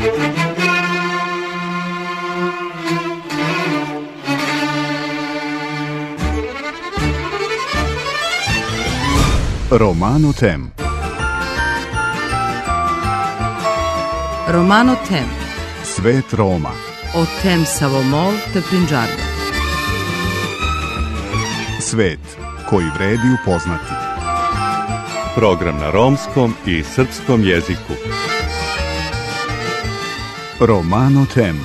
Romano Tem. Romano Tem. Svet Roma. O tem Savomol te Prinđarga. Svet koji vredi upoznati. Program na romskom i srpskom jeziku. Romano Tem.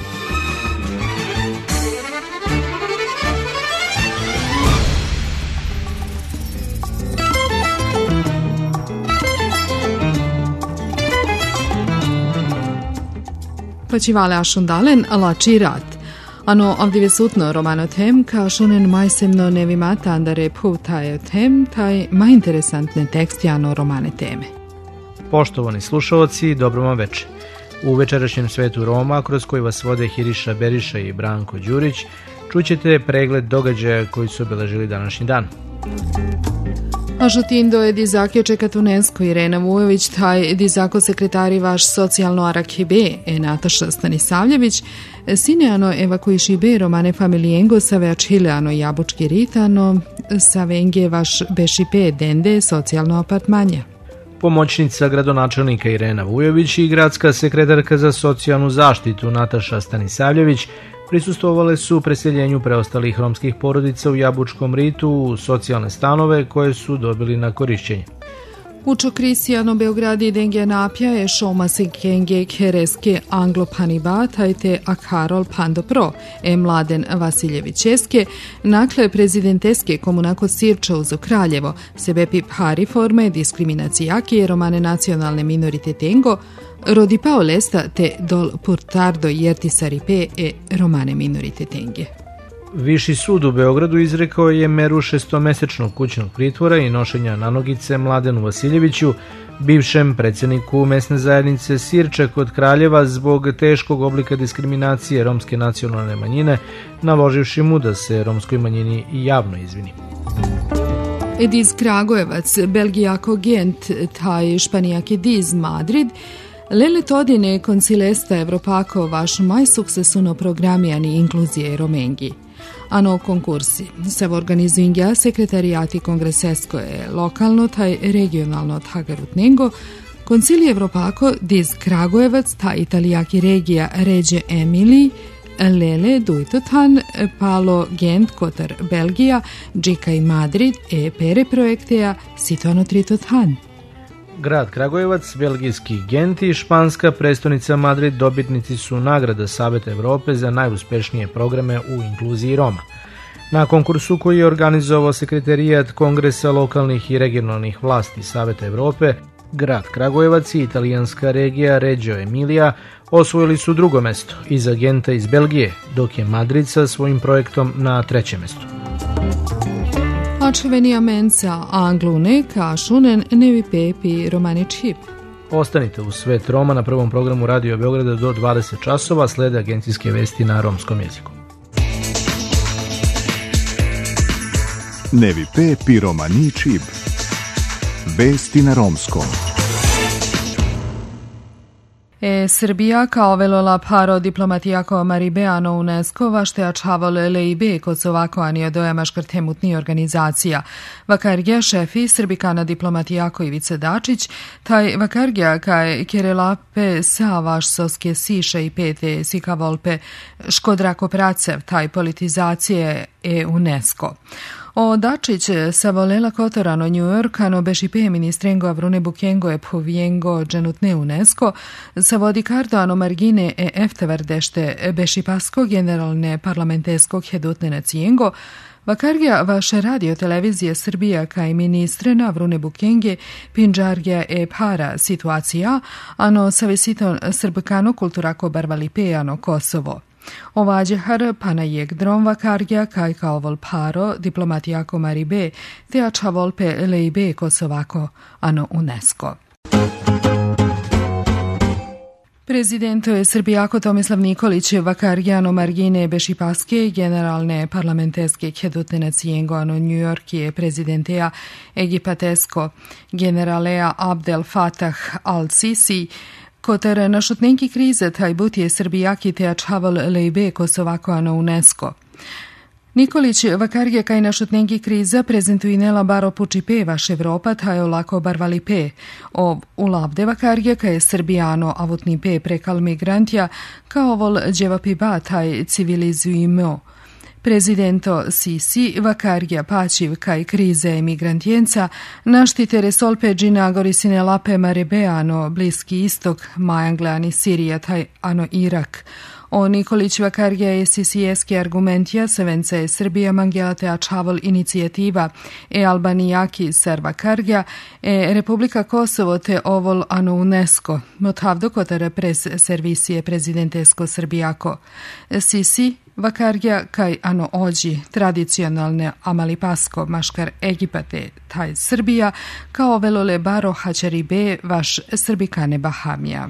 Pacivale ashundalen alacirat. Ano avdivesutno Romano Tem kašunen majsemno nevimata andare putaje tem taj majinteresantne teksti ano romane teme. Poštovani slušalci, dobro vam večer. U večerašnjem svetu Roma, kroz koji vas vode Hiriša Beriša i Branko Đurić, čućete pregled događaja koji su obeležili današnji dan. Ažutindo je dizake čekat UNESCO Irena Vujović, taj dizako sekretari vaš socijalno arakibe Nataša Stanisavljević, sineano evakuiši be romane familijengo sa veačileano jabučki ritano, sa venge vaš bešipe dende socijalno apartmanje. Pomoćnica gradonačelnika Irena Vujović i gradska sekretarka za socijalnu zaštitu Nataša Stanisavljević prisustvovale su preseljenju preostalih romskih porodica u Jabučkom ritu u socijalne stanove koje su dobili na korišćenje. Učo Krisijano Beogradi denge napja je šoma se kenge kereske Anglo Paniba tajte a Karol Pandopro Mladen Vasiljevićeske nakle prezidenteske komunako Sirča uzo Kraljevo sebepi pari forme diskriminacijaki romane nacionalne minoritetengo rodi paolesta te dol portardo jertisaripe romane minoritetenge. Viši sud u Beogradu izrekao je meru 6-mesečnog kućnog pritvora i nošenja nanogice Mladenu Vasiljeviću, bivšem predsjedniku mesne zajednice Sirča kod Kraljeva zbog teškog oblika diskriminacije romske nacionalne manjine, naloživši mu da se romskoj manjini javno izvini. Ediz Kragujevac, Belgijako Gent, taj Španijaki diz Madrid, Lele todine koncilesta Evropako vaš maj sukcesuno programijani inkluzije romengi. Ano konkursi se organizuju sekretarijati kongresesko je lokalno taj regionalno tagarutnengo, koncilij Evropako diz Kragujevac ta italijaki regija Ređe Emilij, Lele Dujtotan, Palo Gent Kotar Belgija, Džika i Madrid pere projekteja Situano Tritotan. Grad Kragujevac, belgijski Gent i španska prestonica Madrid dobitnici su nagrada Saveta Evrope za najuspešnije programe u inkluziji Roma. Na konkursu koji je organizovao sekretarijat Kongresa lokalnih i regionalnih vlasti Saveta Evrope, grad Kragujevac i italijanska regija Reggio Emilia osvojili su drugo mesto iza Genta iz Belgije, dok je Madrid sa svojim projektom na trećem mestu. Očevenija menca Anglune kašunen nevi pepi romani čip. Ostanite u Svet Roma na prvom programu Radio Beograda do 20 časova, slede agencijske vesti na romskom jeziku. Nevi pepi romani čip. Vesti na romskom. Srbija kao velola paro diplomatijako Maribeano UNESCO vašte ačavole leibe Kosovako anio dojama škrtemutni organizacija. Vakargija šefi Srbikana diplomatijako Ivice Dačić, taj vakargija kaj kerelape sa vaš soske siše i pete sika volpe škodrako pracev taj politizacije UNESCO. O Dačić sa volela kotorano New York, ano bešipe ministrengo avrune bukengo povijengo dženutne UNESCO, sa vodi kardo ano margine eftevardešte bešipasko generalne parlamenteskog hedutne nacijengo, vakargija vaše radio televizije Srbija kaj ministrena avrune bukenge pinđargija para situacija, ano savesiton srbkano kulturako barvalipe ano Kosovo. Ovađehar panajeg drom vakargija kaj kao vol paro diplomatijako Maribe te ača volpe leibe Kosovako ano UNESCO. Prezidento je Srbijako Tomislav Nikolić vakargijano margine bešipaske generalne parlamenteske hedutne nacijengo ano New York je prezidenteja Egipatesko generalea Abdel Fattah al-Sisi Koter našutnenki krize taj butije Srbijaki te ačhaval lejbe Kosovako na UNESCO. Nikolić vakarje kaj našutnenki kriza prezentuinela baro pučipe vaš Evropa taj olako barvali pe. O ulavde vakarje kaj Srbijano avutni pe prekal migrantja kao vol djevapi ba taj civilizujimo. Prezidento Sisi vakarja pačiv kaj krize emigrantjenca naštite resolpe džinagori sine lape marebeano Bliski istok, majangleani Sirija taj ano Irak. O Nikolić vakarja je sisijeski argumentja sevence je Srbija mangelate ačaval inicijativa Albanijaki ser vakarja Republika Kosovo te ovol ano UNESCO. Motavdo kotara pres servisije prezidentesko Srbijako. Sisi vakarja kaj ano ođi tradicionalne amalipasko maškar Egipate taj Srbija kao velole baro hačaribe vaš Srbikane Bahamija.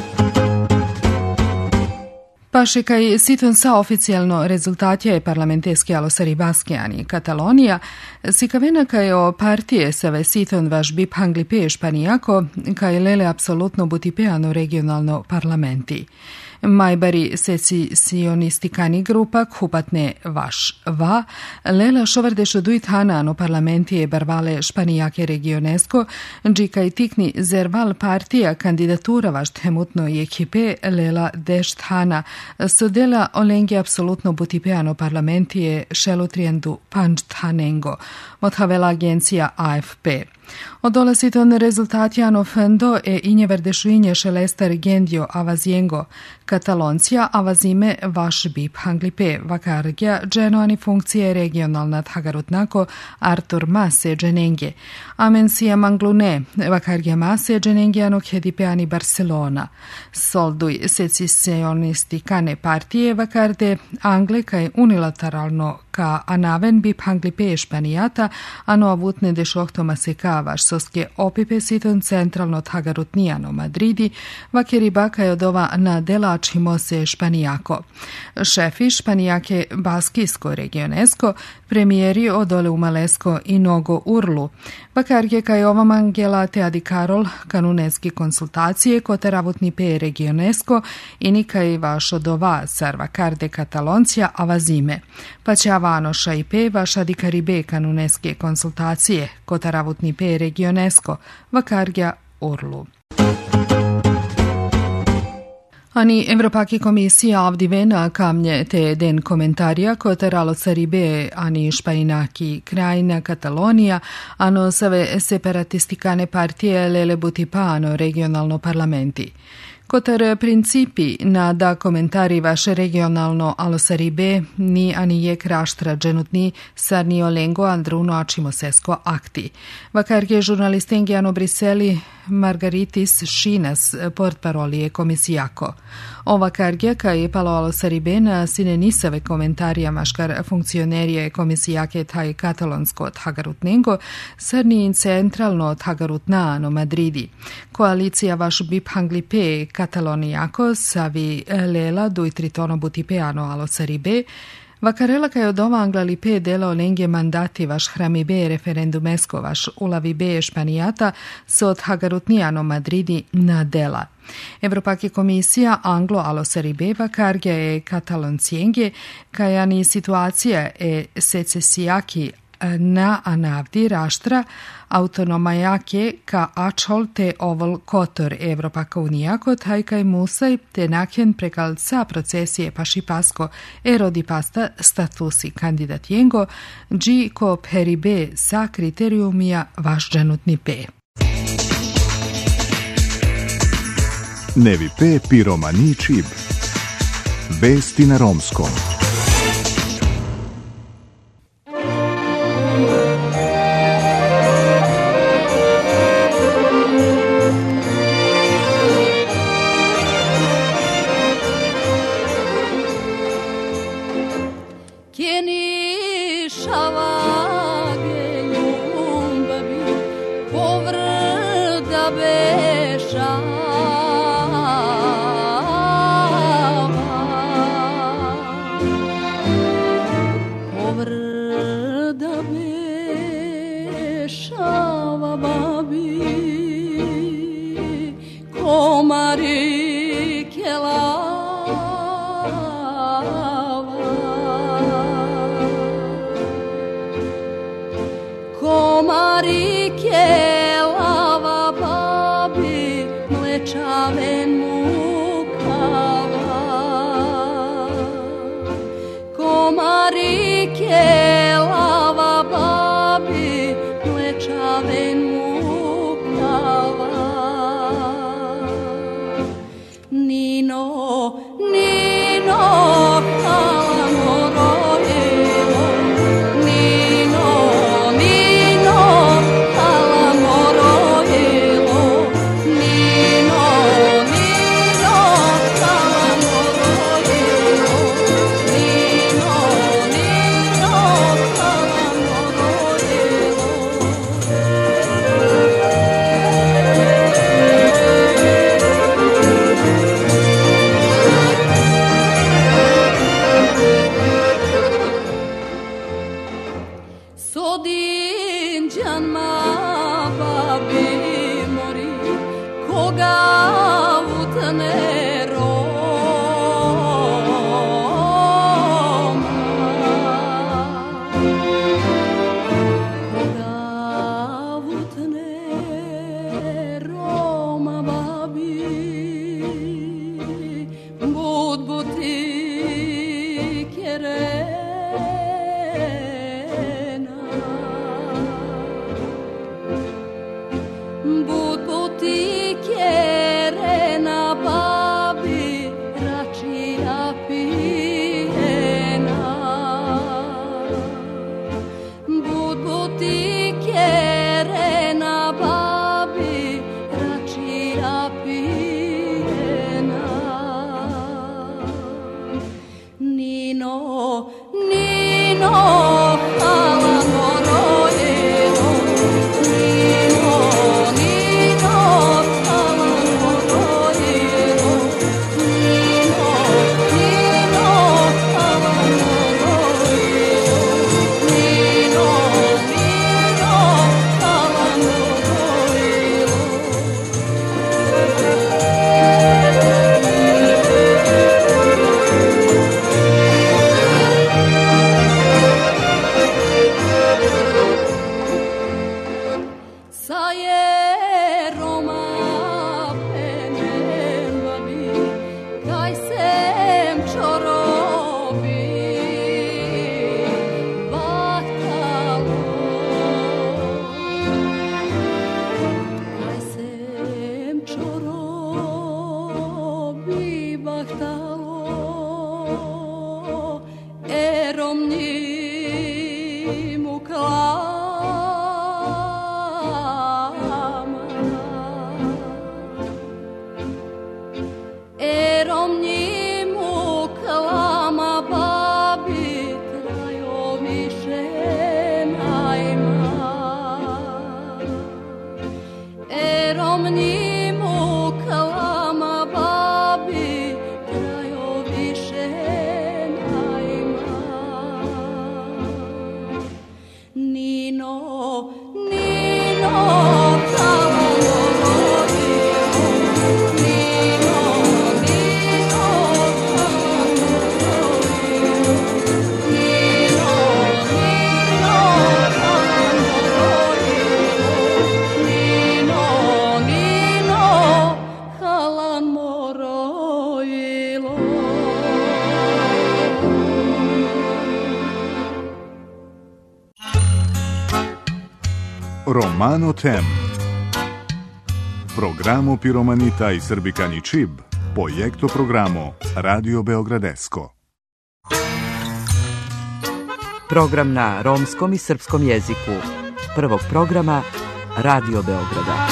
Paše kaj siton sa oficijalno rezultatja je parlamenteski alosari Baskiani Katalonija, sikavena kaj o partije save siton vaš bip hanglipe španijako, kaj lele apsolutno butipeano regionalno parlamenti. Majbari secisionistikani grupa kupatne vaš va, lela šovardešo duit hanano parlamentije barvale španijake regionesko, džikaj tikni zerval partija kandidatura vaš temutno i ekipe lela dešt hana, sodela olengi apsolutno butipeano parlamentije šelutrijendu pančt hanengo, mothavela agencija AFP. Odola siton rezultatjano fendo injeverdešuinje šelestar gendio avaziengo, Kataloncija avazime vaš bip hanglipe, vakargja dženoani funkcije regionalna thagarutnako Artur Mase dženenge, amensija manglune, vakargja Mase dženengiano khedipeani Barcelona, solduj secisionistikane partije vakarde Angle kaj unilateralno ka anaven bip hanglipe španijata, ano avutne dešohto maseka vaš soske opipe siton centralno thagarutnijano Madridi, vakeri baka je odova na delačimo se španijako. Šefi španijake Baskisko regionesko, premijeri odole umalesko i nogo urlu. Vakarje kaj ova mangela te adi Karol, kanuneski konsultacije kote ravutni pe regionesko i nikaj vaš odova sar vakarde Kataloncija avazime. Pa će avanoša i pe vaš adi Karibe kanuneske konsultacije kote ravutni pe regionesko, vakarja urlu. Ani Evropaki komisija avdivena kamnje te den komentarija koteralo Caribe ani špainaki krajina Katalonija ano save separatistikane partije lele butipano regionalno parlamenti. Kotar principi na da komentari vaše regionalno alosaribe ni ani je kraštra dženutni sar ni olengo andruno ačimo sesko akti. Vakarje žurnalistengi ano Briseli Margaritis Šinas portparolije komisijako. Ova kargja kaj je palo alosaribe na sine nisave komentarija maškar funkcionerije komisijake taj katalonsko thagarutnengo sar ni in centralno thagarutna ano Madridi. Koalicija vaš bip hanglipe Katalonijako savi lela duj tritono butipeano alosaribe, vakarela kaj od ova anglalipe dela olenge mandati vaš hramibe referendumesko vaš ulavibe španijata so od hagarutnijano Madridi na dela. Evropaki komisija anglo alosaribe vakargja je kataloncijenje kajani situacija secesijaki na anavdi raštra autonomajake ka ačol te ovol kotor Evropaka unijako taj kaj musaj te nakjen prekalca procesije pašipasko erodi pasta statusi kandidatjengo dži ko peribe sa kriteriumija vaš dženutni pe. Nevi pe piromani čib. Vesti na romskom. Romano Tem. Programo Piromanita i Srbikani Čib, projekto programo Radio Beogradesko. Program na romskom i srpskom jeziku. Prvog programa Radio Beograda.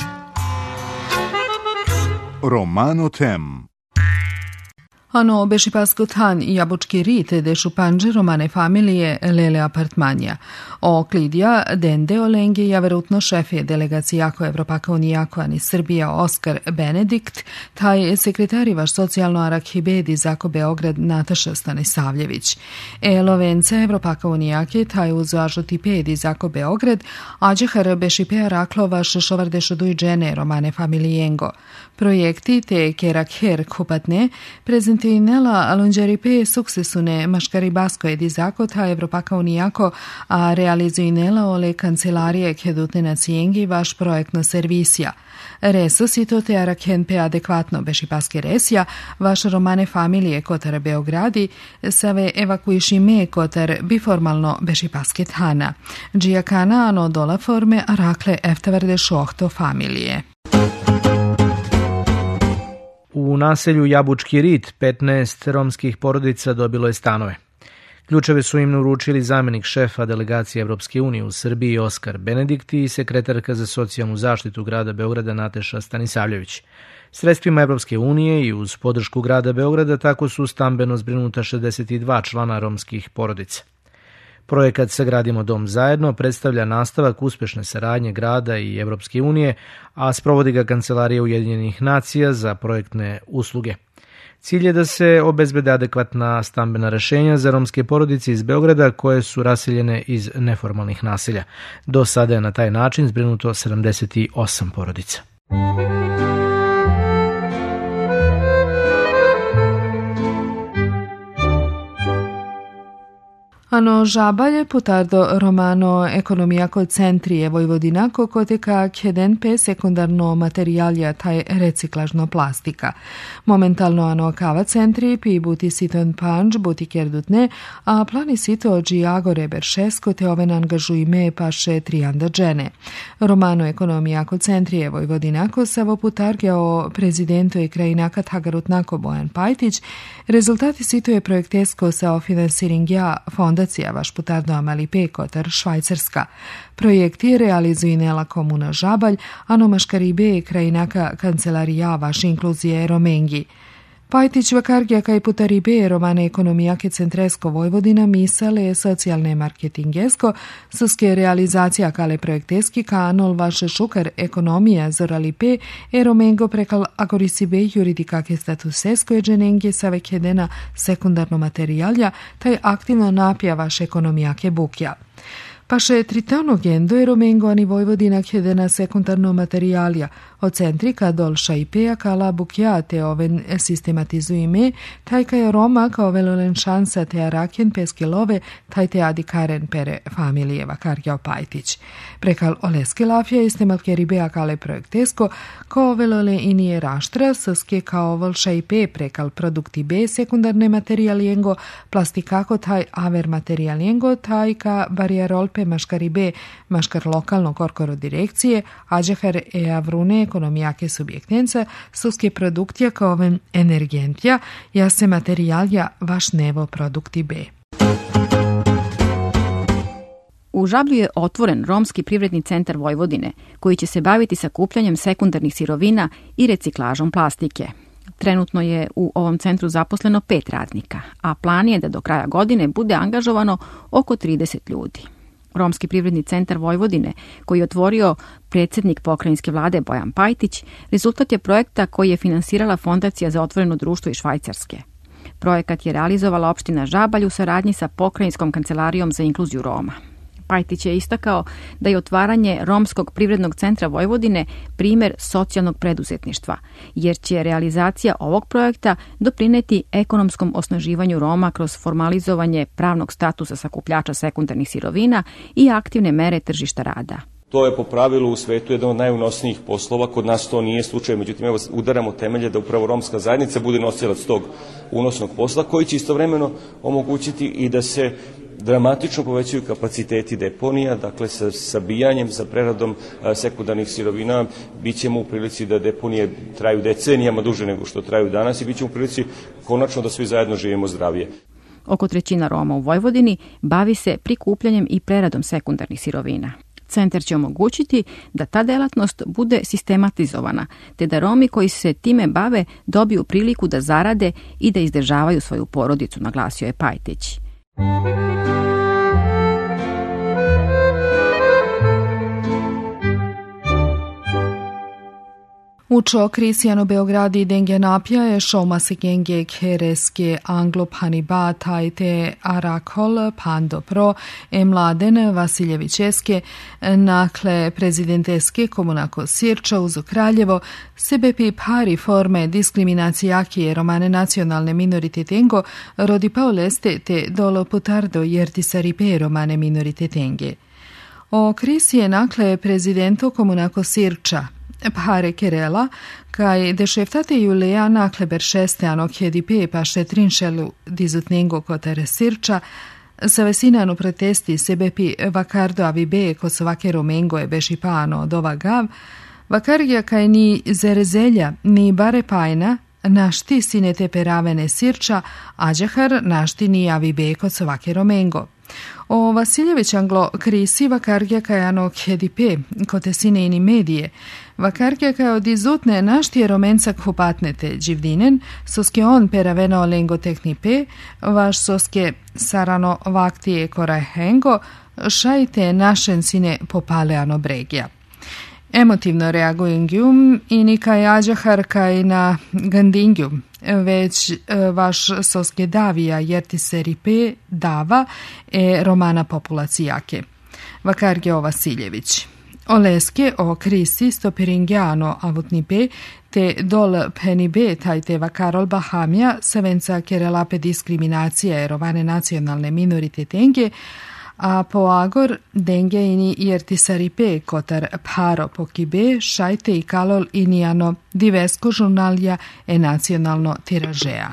Romano Tem. Ano bešipasko tan i jabučki rit dešu panđe romane familije Lele apartmanja. O Klidija Dende Olenge ja verutno šefije delegacijako Evropaka unijako ani Srbija Oskar Benedikt, taj sekretarivaš socijalno Arakibedi zako Beograd Nataša Stanisavljević. Lovence Evropaka unijake taj uzvažu tipedi zako Beograd, ađehar bešipea raklovaš šovardešo duj džene romane familijengo. Projekti te kerakher kupatne prezentinela alunđeripe suksesune maškaribasko edizako ta Evropaka unijako, a realizuinela ole kancelarije kedutne nacijengi vaš projektno servisija. Resusito te arakhen pe adekvatno bešipaske resija, vaš romane familije kotar Beogradi, save evakuiši me kotar biformalno bešipaske tana. Džijakana ano dola forme arakle eftavarde šohto familije. U naselju Jabučki Rit 15 romskih porodica dobilo je stanove. Ključeve su im uručili zamjenik šefa delegacije Evropske unije u Srbiji Oskar Benedikt i sekretarka za socijalnu zaštitu grada Beograda Nateša Stanisavljević. Sredstvima Evropske unije i uz podršku grada Beograda tako su stambeno zbrinuta 62 člana romskih porodica. Projekat Sagradimo dom zajedno predstavlja nastavak uspešne saradnje grada i Evropske unije, a sprovodi ga Kancelarija Ujedinjenih nacija za projektne usluge. Cilj je da se obezbede adekvatna stambena rešenja za romske porodice iz Beograda koje su raseljene iz neformalnih naselja. Do sada je na taj način zbrinuto 78 porodica. Ano žabalje putardo romano ekonomijako centrije Vojvodinako koteka kjedenpe sekundarno materijalja taj reciklažno plastika. Momentalno ano kava centri pi buti siton panč buti kerdutne, a plani sito ođi agore beršesko te oven angažujme paše trianda džene. Romano ekonomijako centrije Vojvodinako savo putargeo prezidento i krajinaka Tagarutnako Bojan Pajtić, rezultati sito je projektesko sa finansiringja fonda vaš putardo Amalipe Kotar Švajcarska. Projekti realizuje Nela komuna Žabalj, ano maškaribe krajinaka kancelarija vaš inkluzije Romengi. Pajtić vakargija kaj putaribe romane ekonomijake centresko Vojvodina misale socijalne marketingesko, suske realizacija kale projekteski ka anol vaše šukar ekonomija zoralipe romengo prekal agorisibe juridikake statusesko je dženenge sa vekedena sekundarno materijalja, taj aktivno napija vaše ekonomijake bukja. Paše tritano gendo je romengo ani Vojvodina kjedena sekundarno materijalja, od centrika dolša i peja kala bukja te oven sistematizujeme, taj ka je Roma kao velolen šansa te araken peskilove, taj te adikaren pere familijeva karjao Pajtić. Prekal oleske lafja istemalke ribeja kale projektesko, kao velole inije raštra, soske kao volša i pe prekal produkti B sekundarne materijaljengo, plastikako taj aver materijaljengo, taj ka barijarolpe maškaribe maškar lokalno korkoro direkcije, ađehar avrune ekonomijake subjektenca, suske produktija kao oven energentja, jase materijalja vaš nevo produkti B. U Žablju je otvoren Romski privredni centar Vojvodine, koji će se baviti sakupljanjem sekundarnih sirovina i reciklažom plastike. Trenutno je u ovom centru zaposleno 5 radnika, a plan je da do kraja godine bude angažovano oko 30 ljudi. Romski privredni centar Vojvodine, koji je otvorio predsjednik pokrajinske vlade Bojan Pajtić, rezultat je projekta koji je finansirala Fondacija za otvoreno društvo iz Švajcarske. Projekat je realizovala opština Žabalj u saradnji sa pokrajinskom kancelarijom za inkluziju Roma. Pajtić je istakao da je otvaranje Romskog privrednog centra Vojvodine primjer socijalnog preduzetništva, jer će realizacija ovog projekta doprineti ekonomskom osnaživanju Roma kroz formalizovanje pravnog statusa sakupljača sekundarnih sirovina i aktivne mere tržišta rada. To je po pravilu u svetu jedan od najunosnijih poslova, kod nas to nije slučaj, međutim evo udaramo temelje da upravo romska zajednica bude nosilac tog unosnog posla koji će istovremeno omogućiti i da se dramatično povećaju kapaciteti deponija, dakle sa sabijanjem, sa preradom sekundarnih sirovina, bit ćemo u prilici da deponije traju decenijama duže nego što traju danas i bit ćemo u prilici konačno da svi zajedno živimo zdravije. Oko trećina Roma u Vojvodini bavi se prikupljanjem i preradom sekundarnih sirovina. Centar će omogućiti da ta delatnost bude sistematizovana, te da Romi koji se time bave dobiju priliku da zarade i da izdržavaju svoju porodicu, naglasio je Pajtić. Učo Krisijano Beogradi denge napja je šomase genge kereske anglo paniba tajte arakol pando pro mladen Vasiljevićeske nakle prezidenteske komunako Sirča uzo Kraljevo sebe pi pari forme diskriminacijake romane nacionalne minoritetengo rodi paoleste te dolo putardo jertisaripe romane minoritetenге. O Krisije nakle prezidento komunako Sirča pare Kerela, kaj dešeftate Juleja nakle beršeste ano kjedipe paše trinšelu dizutnengo kotare Sirča, sa vesinanu protesti sebepi vakardo avibe kosovake romengo je bešipano od ova gav, vakargija kaj ni zerezelja ni bare pajna, našti sinete peravene sirča, ađahar našti nijavi beko covake romengo. O Vasiljević anglo krisi vakargja kajano khedipe, kote sineini medije, vakargja kaj od izutne naštije romenca khupatnete dživdinen, soske on peraveno lengo teknipe, vaš soske sarano vaktije korahengo, šajte našen sine popaleano bregja. Emotivno reagujengjum i nikaj ađahar kaj na gandingjum, već vaš soske davija jerti se ripe dava romana populacijake. Vakargja o Vasiljević. Oleske o krisi stopiringjano avutnipe te dol penibe tajte vakarol bahamja sevenca kerelape diskriminacija rovane nacionalne minoritete a po agor denge ini jertisaripe kotar paro pokibe šajte i kalol inijano divesko žurnalja nacionalno tiražeja.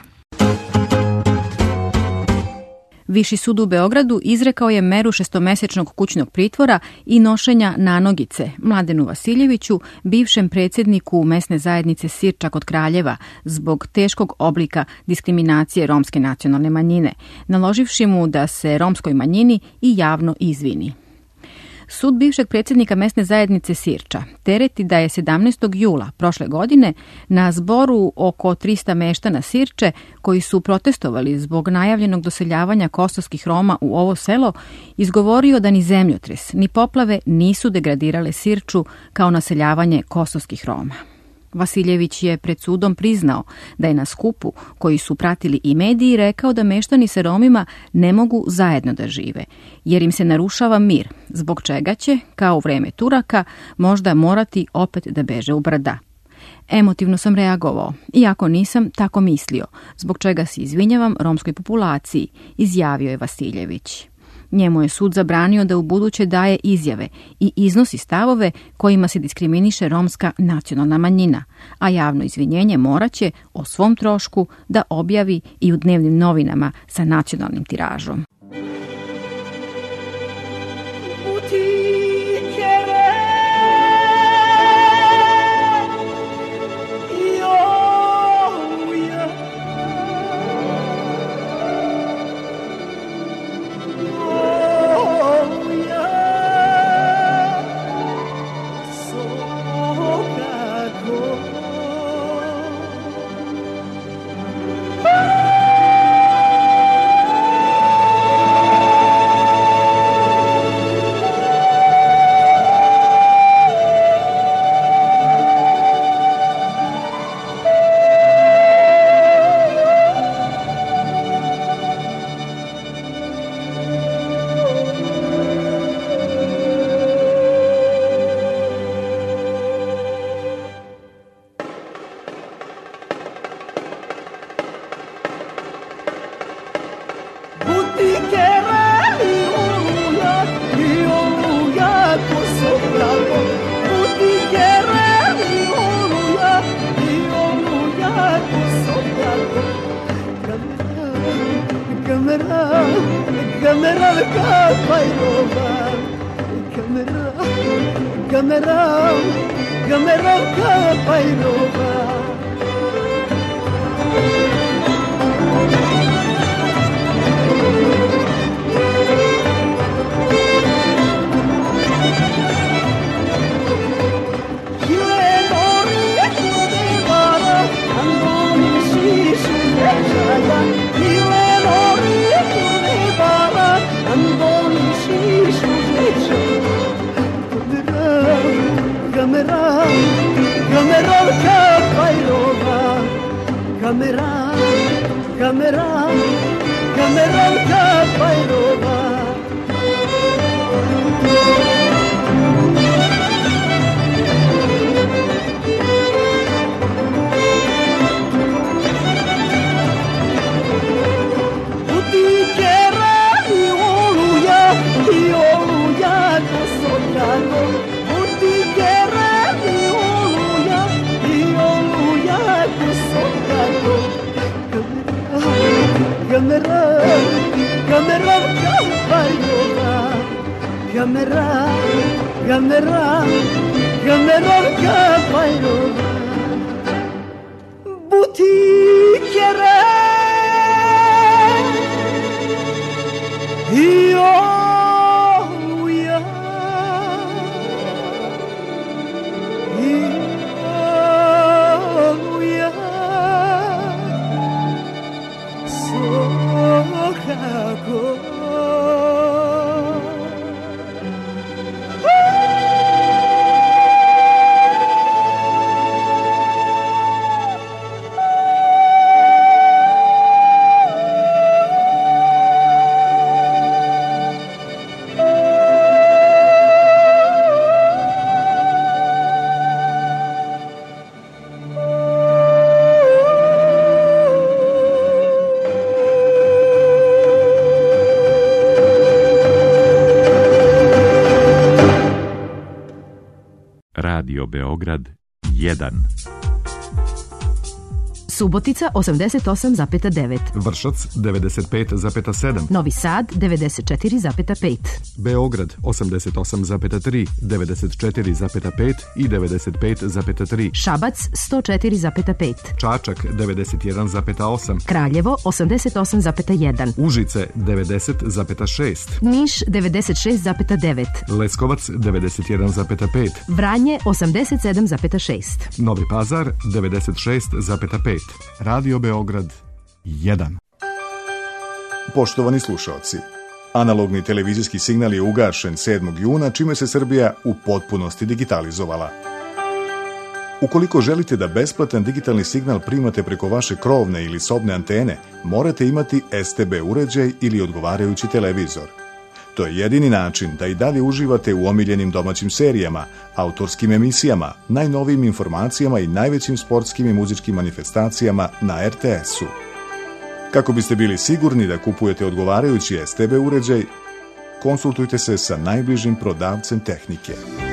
Viši sud u Beogradu izrekao je meru 6-mesečnog kućnog pritvora i nošenja nanogice Mladenu Vasiljeviću, bivšem predsjedniku mesne zajednice Sirča kod Kraljeva, zbog teškog oblika diskriminacije romske nacionalne manjine, naloživši mu da se romskoj manjini i javno izvini. Sud bivšeg predsjednika mesne zajednice Sirča tereti da je 17. jula prošle godine na zboru oko 300 meštana Sirče koji su protestovali zbog najavljenog doseljavanja kosovskih Roma u ovo selo izgovorio da ni zemljotres ni poplave nisu degradirale Sirču kao naseljavanje kosovskih Roma. Vasiljević je pred sudom priznao da je na skupu koji su pratili i mediji rekao da meštani sa Romima ne mogu zajedno da žive, jer im se narušava mir, zbog čega će, kao u vreme Turaka, možda morati opet da beže u brda. Emotivno sam reagovao, iako nisam tako mislio, zbog čega se izvinjavam romskoj populaciji, izjavio je Vasiljević. Njemu je sud zabranio da ubuduće daje izjave i iznosi stavove kojima se diskriminiše romska nacionalna manjina, a javno izvinjenje moraće o svom trošku da objavi i u dnevnim novinama sa nacionalnim tiražom. But Radio Beograd 1, Subotica 88,9, Vršac 95,7, Novi Sad 94,5, Beograd 88,3, 94,5 i 95,3, Šabac 104,5, Čačak 91,8, Kraljevo 88,1, Užice 90,6, Niš 96,9, Leskovac 91,5, Vranje 87,6, Novi Pazar 96,5. Radio Beograd 1. Poštovani slušaoci, analogni televizijski signal je ugašen 7. juna, čime se Srbija u potpunosti digitalizovala. Ukoliko želite da besplatan digitalni signal primate preko vaše krovne ili sobne antene, morate imati STB uređaj ili odgovarajući televizor. To je jedini način da i dalje uživate u omiljenim domaćim serijama, autorskim emisijama, najnovijim informacijama i najvećim sportskim i muzičkim manifestacijama na RTS-u. Kako biste bili sigurni da kupujete odgovarajući STB uređaj, konsultujte se sa najbližim prodavcem tehnike.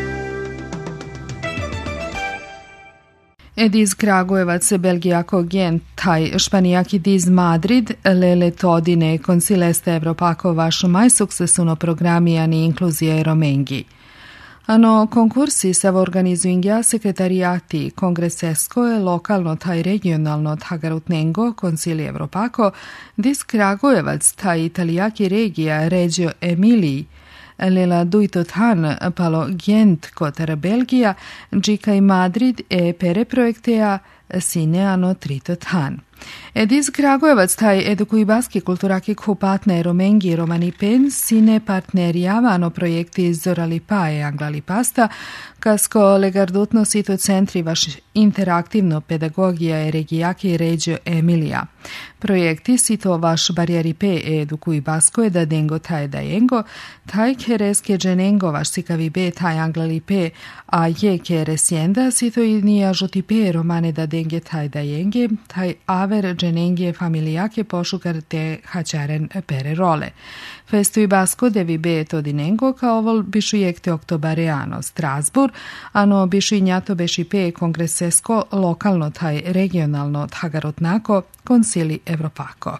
Ediz Kragujevac, Belgijako Gent, taj Španijaki diz Madrid, lele todine concileste Evropako vaš mai successuno programiani inclusie Romengi. Ano konkursi se organizuingja sekretarijati kongreseskoje lokalno taj regionalno tagarutnengo koncili Evropako, diz Kragujevac taj italijaki regija Reggio Emilii, lela duitotan palo Gent kotar Belgija, džika i Madrid pere projekteja sineano tritotan. Ediz Kragujevac taj edukuibaski kulturaki kupatne Romengi Romani Pen sine partnerijavano projekti Zoralipa e Anglalipasta, kasko legardutno sito centri vaš interaktivno pedagogija e regijaki Reggio Emilija. Projekti sito vaš barjaripe e edukuibasko e da dengo taj dajengo, taj kereske dženengo vaš sikavibe taj Anglalipe, a je keresienda sito i nija žutipe romane da denge taj dajenge, taj aver dženenge familijake pošukar te hačaren pere role. Festu i basko devi be to dinengo kao vol bišu jekte oktobareano Strasbourg, ano bišu i njato beši pe kongresesko lokalno taj regionalno tagarotnako koncili Evropako.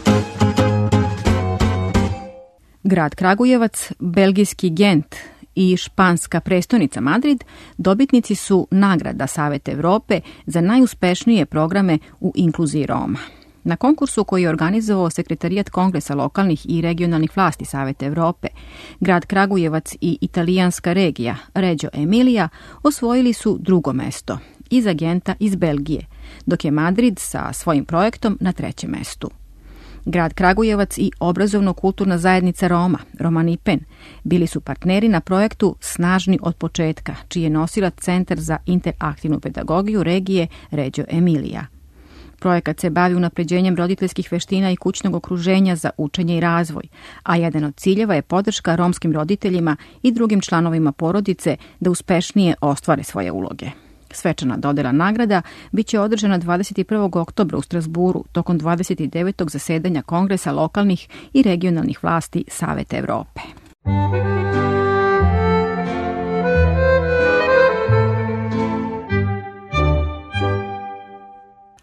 Grad Kragujevac, belgijski Gent i španska prestonica Madrid dobitnici su nagrada Saveta Evrope za najuspešnije programe u inkluziji Roma. Na konkursu koji je organizovao Sekretarijat Kongresa lokalnih i regionalnih vlasti Saveta Evrope, grad Kragujevac i italijanska regija Reggio Emilia osvojili su drugo mesto, iza Genta iz Belgije, dok je Madrid sa svojim projektom na trećem mestu. Grad Kragujevac i obrazovno-kulturna zajednica Roma, Romani Pen, bili su partneri na projektu Snažni od početka, čiji je nosilac Centar za interaktivnu pedagogiju regije Reggio Emilia. Projekat se bavi unapređenjem roditeljskih veština i kućnog okruženja za učenje i razvoj, a jedan od ciljeva je podrška romskim roditeljima i drugim članovima porodice da uspešnije ostvare svoje uloge. Svečana dodela nagrada biće održana 21. oktobra u Strasburu tokom 29. zasedanja Kongresa lokalnih i regionalnih vlasti Saveta Evrope.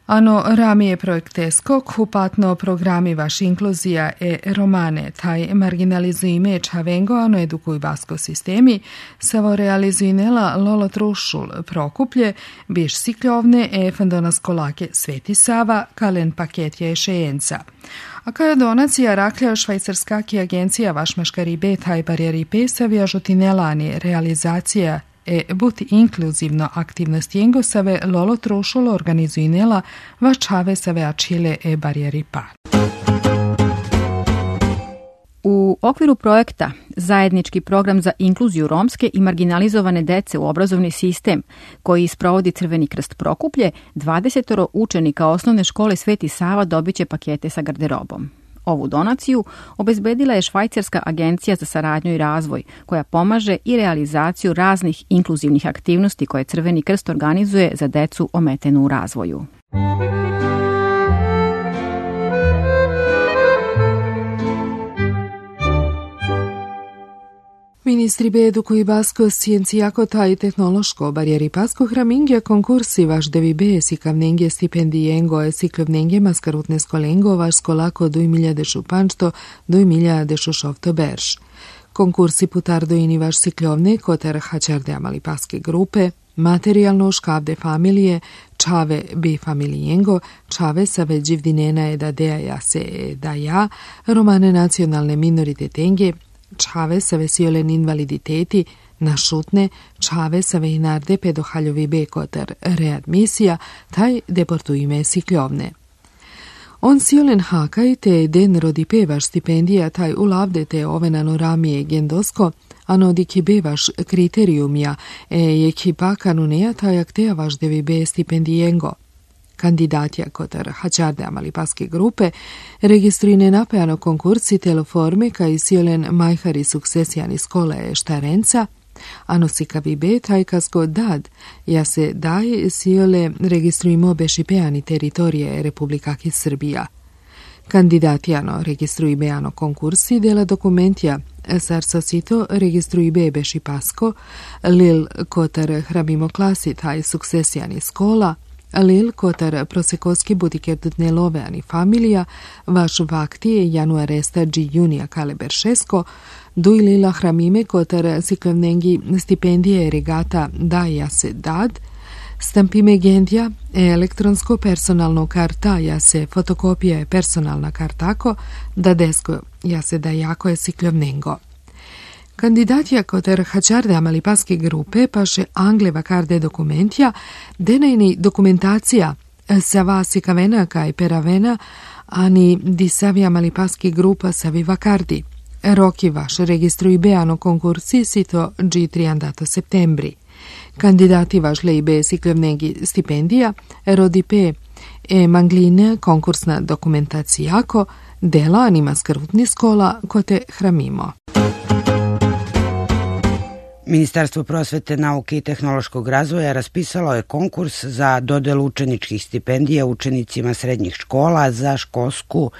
Ano ramije projektesko kupatno programivaš inkluzija romane taj marginalizujime čavengo ano edukuj basko sistemi, savo realizuinela lolo trušul prokuplje, biš sikljovne fandona skolake Sveti Sava, kalen paketje šejenca. A kao donacija raklja švajcarskaki agencija vašmaškari betaj barijeri pesavija žutinelani realizacija buti inkluzivno aktivnost jengosave lolo trušulo organizuinela vačave save ačile barijeri pa. U okviru projekta Zajednički program za inkluziju romske i marginalizovane dece u obrazovni sistem, koji sprovodi Crveni krst Prokuplje, 20 učenika osnovne škole Sveti Sava dobiće pakete sa garderobom. Ovu donaciju obezbedila je Švajcarska agencija za saradnju i razvoj, koja pomaže i realizaciju raznih inkluzivnih aktivnosti koje Crveni krst organizuje za decu ometenu u razvoju. Ministri edukuj basko sciencijako taj tehnološko barijeri pasko hramingja konkursi vaš devi sikavnengje stipendijengo siklovnengje maskarutne skolengo vaš skolako 2000 panšto 2000 šovto berš. Konkursi putardo ini vaš sikljovne koter hačarde amali paske grupe, materijalno škavde familije, čave bi familijengo, čave sa veđivdinena eda deja se da ja, romane nacionalne minoritetenge, čave sa vesiolen invaliditeti, našutne, čave sa vejnarde pedohaljovi bekotar readmisija, taj deportujime sikljovne. On siolen hakaj te den rodi pevaš stipendija taj ulavde te ovenano ramije gendosko, ano diki bevaš kriterijumja jeki pa kanuneja taj akteja vaš devi be stipendijengo. Kandidatja kotar hačarde amali paske grupe registrine napeano konkursi teloforme kaj siolen majhari sukcesijani skole štarenca, ano sikavi be taj kasko dad, ja se daj siole registrujimo bešipeani teritorije Republikaki Srbija. Kandidatijano registruj beano konkursi dela dokumentja sarsosito registruj be beši pasko, lil kotar hrabimo klasi taj sukcesijani skola, Lil kotar prosekoski butikerdutne loveani familija, vaš vaktije januaresta dži junija kaleber šesko, duj lila hramime kotar siklavnengi stipendije regata daja se dad, stampime gendja elektronsko personalno karta ja se fotokopija je personalna kartako, da desko ja se da jako je siklavnengo. Kandidatja kotar hačarde amali paske grupe paše angleva karde dokumentja, denajni dokumentacija sa vasi kavena kaj peravena, ani disavi amali paske grupa savi vakardi. Roki vaš registruj beano konkursi sito G3 septembri. Kandidati vaš lejbe sikljevnegi stipendija, rodi pe mangline konkursna dokumentacijako, dela anima skrutni skola kote hramimo. Ministarstvo prosvete, nauke i tehnološkog razvoja raspisalo je konkurs za dodelu učeničkih stipendija učenicima srednjih škola za školsku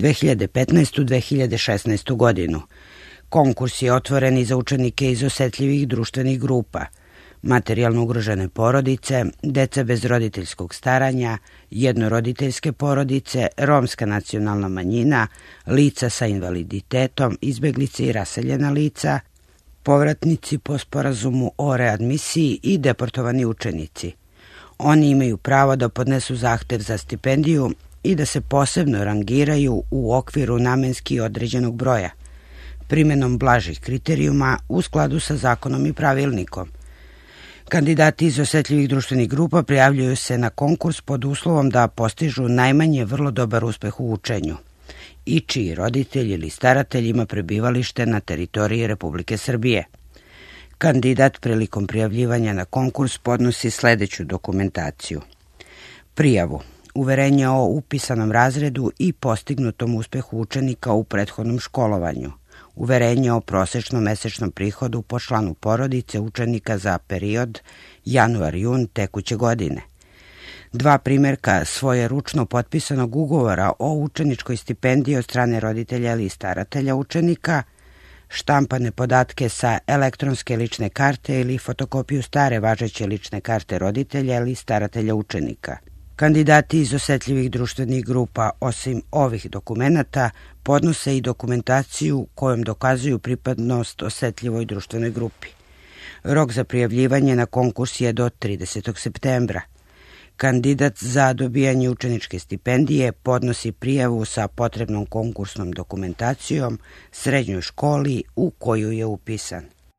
2015-2016 godinu. Konkurs je otvoren i za učenike iz osetljivih društvenih grupa, materijalno ugrožene porodice, deca bez roditeljskog staranja, jednoroditeljske porodice, romska nacionalna manjina, lica sa invaliditetom, izbeglice i raseljena lica, povratnici po sporazumu o readmisiji i deportovani učenici. Oni imaju pravo da podnesu zahtev za stipendiju i da se posebno rangiraju u okviru namenski određenog broja, primjenom blažih kriterijuma u skladu sa zakonom i pravilnikom. Kandidati iz osetljivih društvenih grupa prijavljuju se na konkurs pod uslovom da postižu najmanje vrlo dobar uspeh u učenju i čiji roditelj ili staratelj ima prebivalište na teritoriji Republike Srbije. Kandidat prilikom prijavljivanja na konkurs podnosi sledeću dokumentaciju: prijavu, uverenje o upisanom razredu i postignutom uspehu učenika u prethodnom školovanju, uverenje o prosečnom mesečnom prihodu po članu porodice učenika za period januar-jun tekuće godine, 2 primjerka svoje ručno potpisanog ugovora o učeničkoj stipendiji od strane roditelja ili staratelja učenika, štampane podatke sa elektronske lične karte ili fotokopiju stare važeće lične karte roditelja ili staratelja učenika, Kandidati iz osetljivih društvenih grupa, osim ovih dokumenata, podnose i dokumentaciju kojom dokazuju pripadnost osetljivoj društvenoj grupi. Rok za prijavljivanje na konkurs je do 30. septembra. Kandidat za dobijanje učeničke stipendije podnosi prijavu sa potrebnom konkursnom dokumentacijom srednjoj školi u koju je upisan.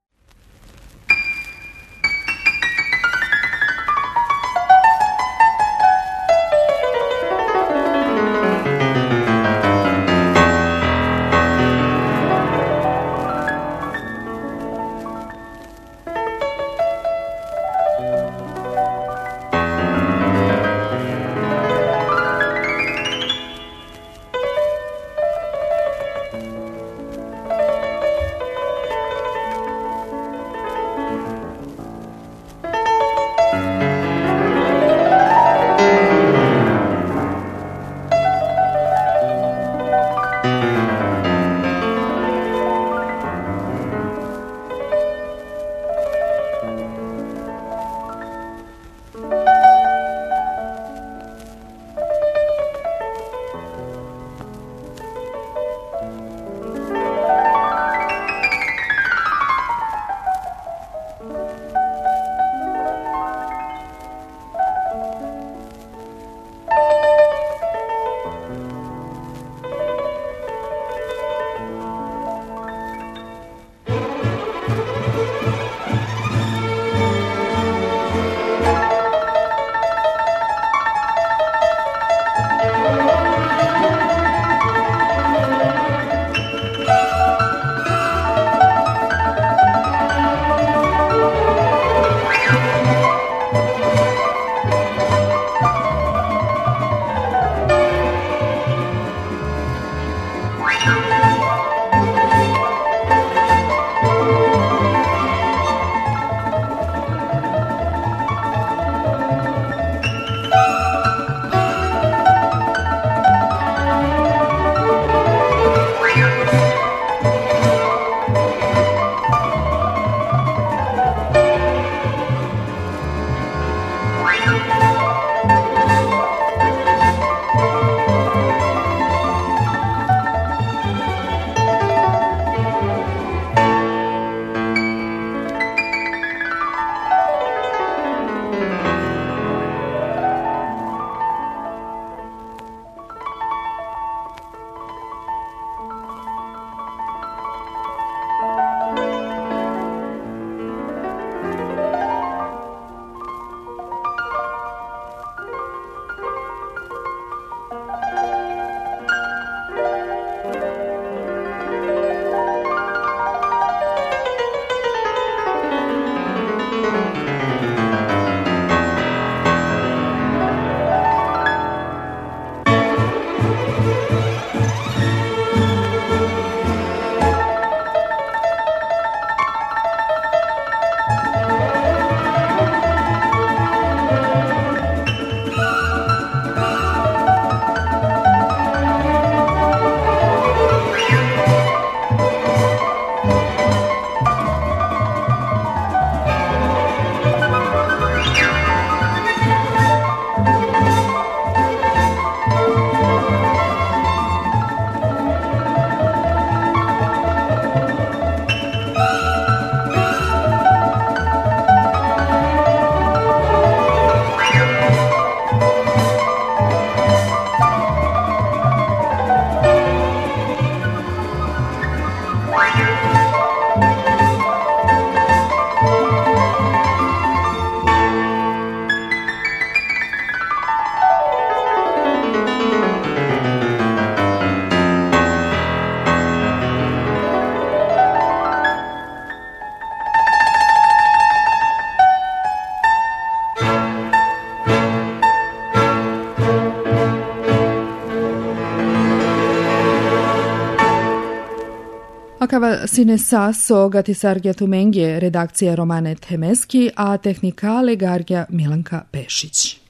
Acaba sine sasso Gatisargija Tumengije, redakcija Romane Temeski, a tehnika Legargija Milanka Pešić.